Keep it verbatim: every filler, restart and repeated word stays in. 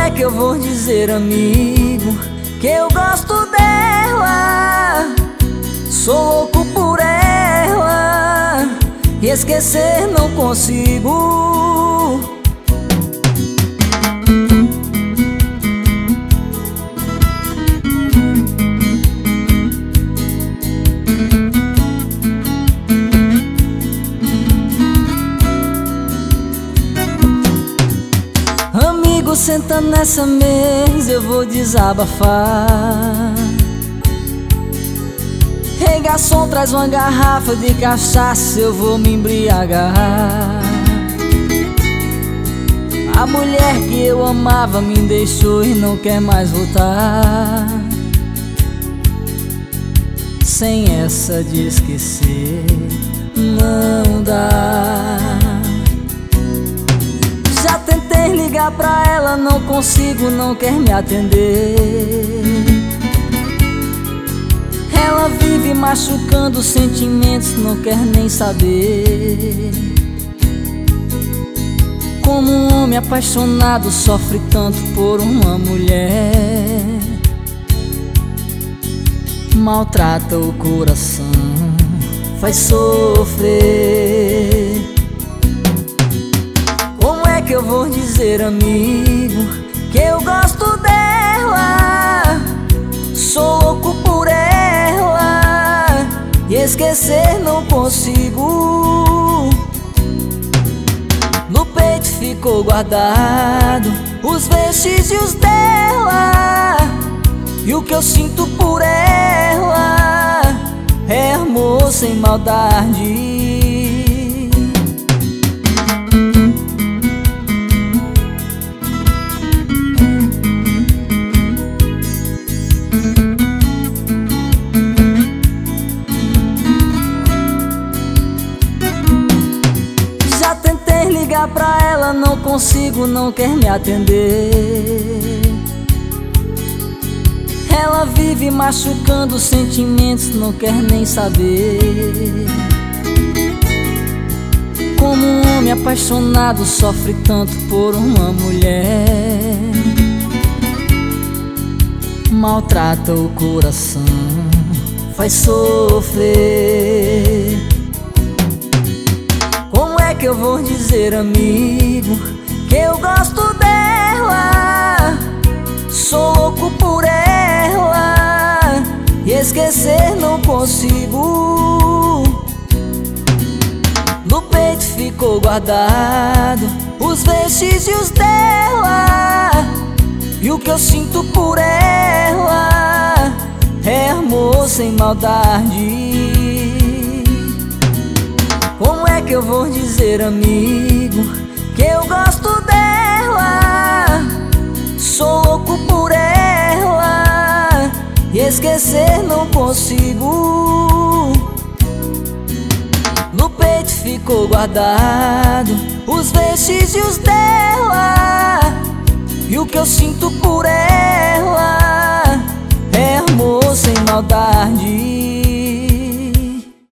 é que eu vou dizer, amigo, que eu gosto dela, sou louco por ela e esquecer não consigo. Amigo, senta nessa mesa, eu vou desabafar. Ei, garçom, traz uma garrafa de cachaça, eu vou me embriagar. A mulher que eu amava me deixou e não quer mais voltar. Sem essa de esquecer, não dá. Já tentei ligar pra ela, não consigo, não quer me atender. Ela vive machucando sentimentos, não quer nem saber. Como um homem apaixonado sofre tanto por uma mulher, maltrata o coração, faz sofrer. Como é que eu vou dizer, amigo, que eu gosto dela, sou louco por ela e esquecer não consigo. No peito ficou guardado os vestígios dela, e o que eu sinto por ela é amor sem maldade. Já tentei ligar pra ela, não consigo, não quer me atender. Ela vive machucando sentimentos, não quer nem saber. Como um homem apaixonado sofre tanto por uma mulher, maltrata o coração, faz sofrer. Como é que eu vou dizer, amigo, que eu gosto dela, sou louco por ela e esquecer não consigo. No peito ficou guardado os vestígios dela, e o que eu sinto por ela é amor sem maldade. Como é que eu vou dizer, amigo, que eu gosto dela, sou louco por ela e esquecer não consigo. No peito ficou guardado os vestígios dela, e o que eu sinto por ela é amor sem maldade.